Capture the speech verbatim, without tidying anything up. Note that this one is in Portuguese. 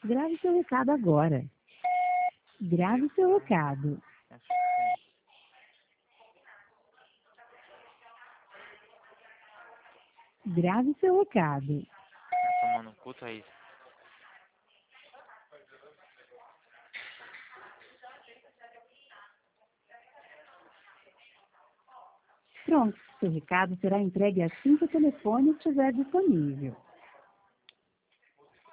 Grave seu recado agora. Grave seu recado. Grave seu recado. Tá tomando um cu, Thaís. Pronto, seu recado será entregue assim que o telefone estiver disponível.